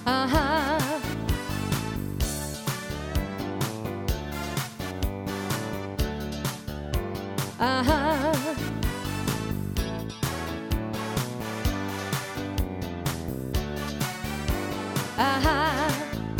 Uh-huh. Uh-huh. Uh-huh.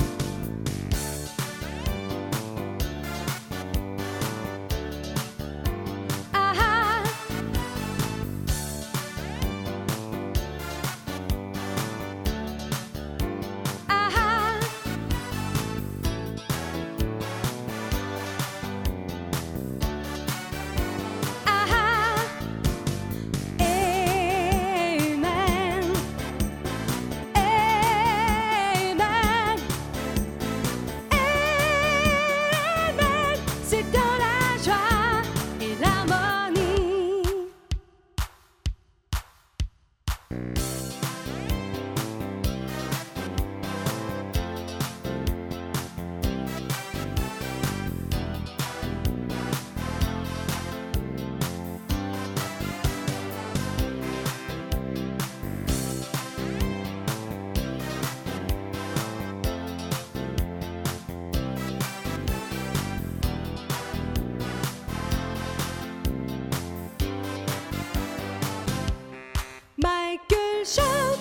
Michael shout,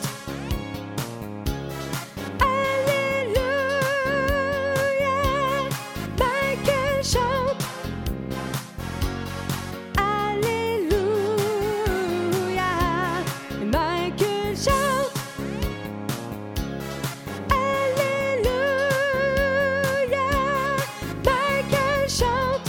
Alléluia. Michael shout, Alléluia. Michael shout, Alléluia. Michael shout,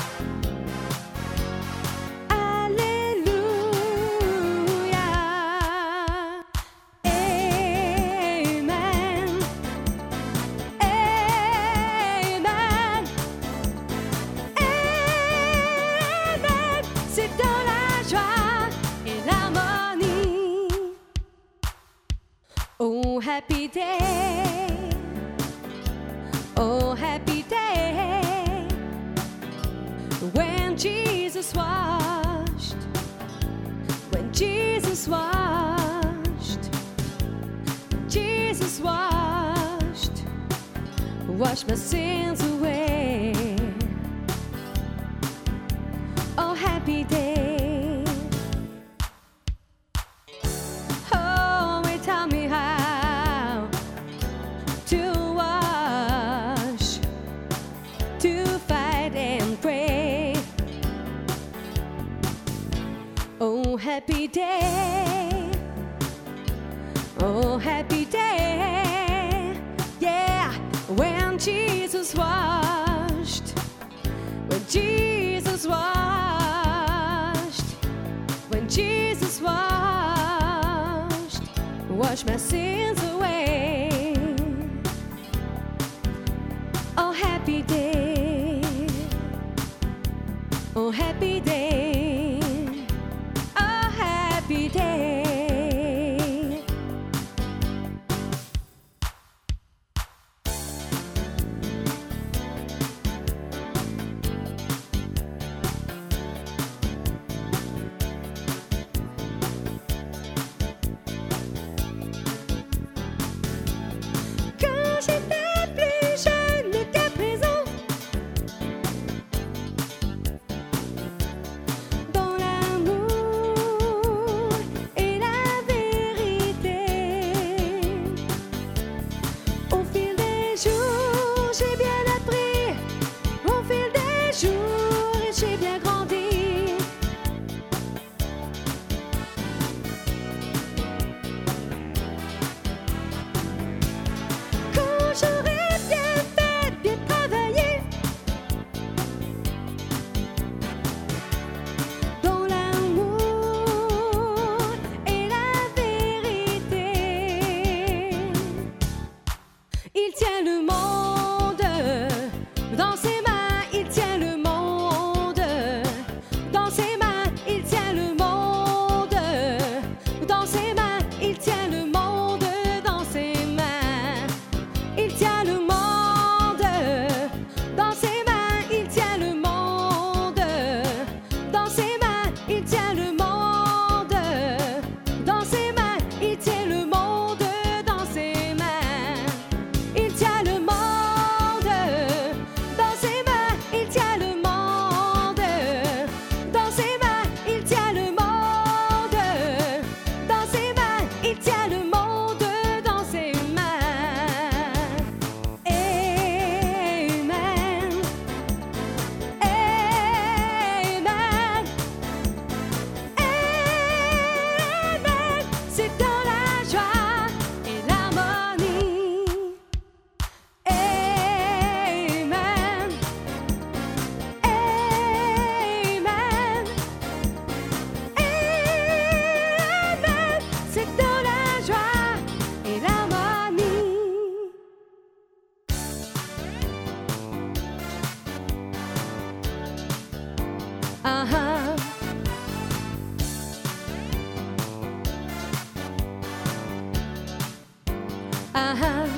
oh happy day, oh happy day, when Jesus washed, when Jesus washed, Jesus washed, washed my sins away. Oh happy day. Tell me how to wash, to fight and pray. Oh happy day, oh happy day, yeah, when Jesus washed, when Jesus washed, when Jesus washed, wash my sins away. Oh happy day, oh happy day, oh happy day. J'étais plus jeune qu'à présent, Uh-huh.